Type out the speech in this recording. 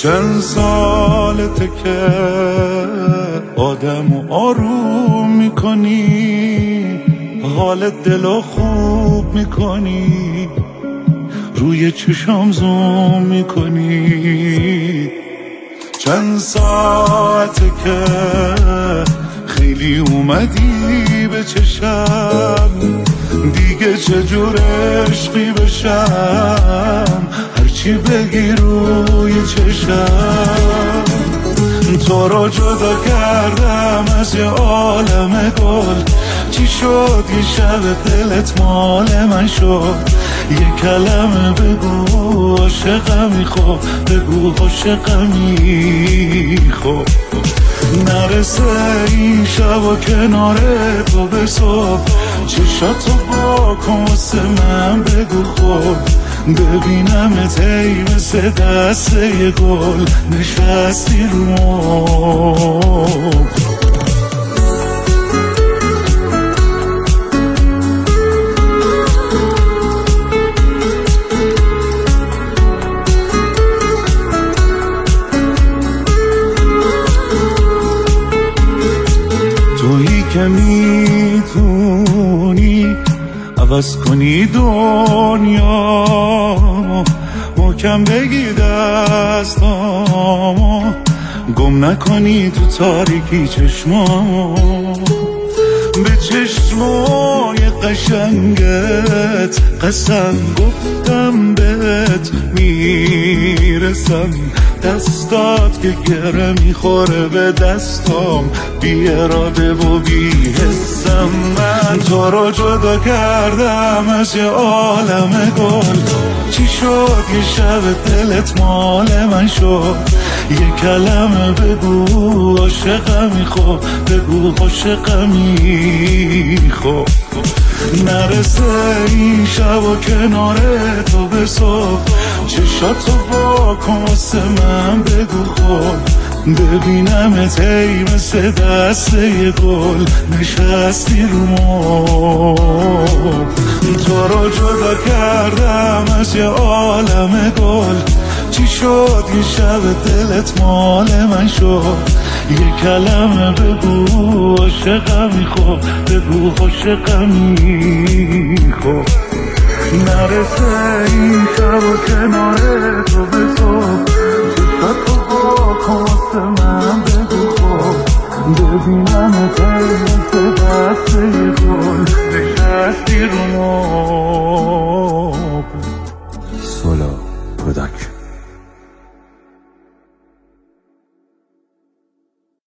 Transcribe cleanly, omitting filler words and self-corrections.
چند سالته که آدمو آروم میکنی، حال دلو خوب میکنی، روی چشام زوم میکنی. چند ساعته که خیلی اومدی به چشم، دیگه چجور عشقی بشم، هرچی بگی روی چشم. تو رو جدا کردم از یه عالم گل، چی شد یه شب دلت مال من شد؟ یه کلمه بگو عاشقمی، خب بگو عاشقمی، خب نرسه این شب و کنار تو به صبح، چشاتو با کن واسه من بگو خب، ببینمت ای مثل دست یه گل نشستی رو مبل. تویی که میتونی عوض کنی دنیا، محکم بگی دستامو، گم نکنی تو تاریکی چشمامو. به چشمای قشنگت قسم گفتم بهت میرسم، دستات که گره میخوره به دستام، بی اراده و بی حسم. من تو رو جدا کردم از یه عالم گل، چی شد یه شب دلت مال من شد؟ یه کلمه بگو عاشقمی، خب بگو عاشقمی، خب نرسه این شب و کنار تو به صبح، چشاتو با کن واسه من بگو خب، ببینمت ای مثل دست یه گل نشستی رو مبل. تو رو جدا کردم از یه عالم گل، چی شد یه شب دلت مال من شد؟ یه کلمه بگو عاشقمی، خب بگو عاشقمی، خب نرسه این شب و کنار تو به صبح، چشاتو با کن واسه من بگو خب، ببینمت ای مثل دست یه گل نشستی رو مبل. سولا پروداکشن.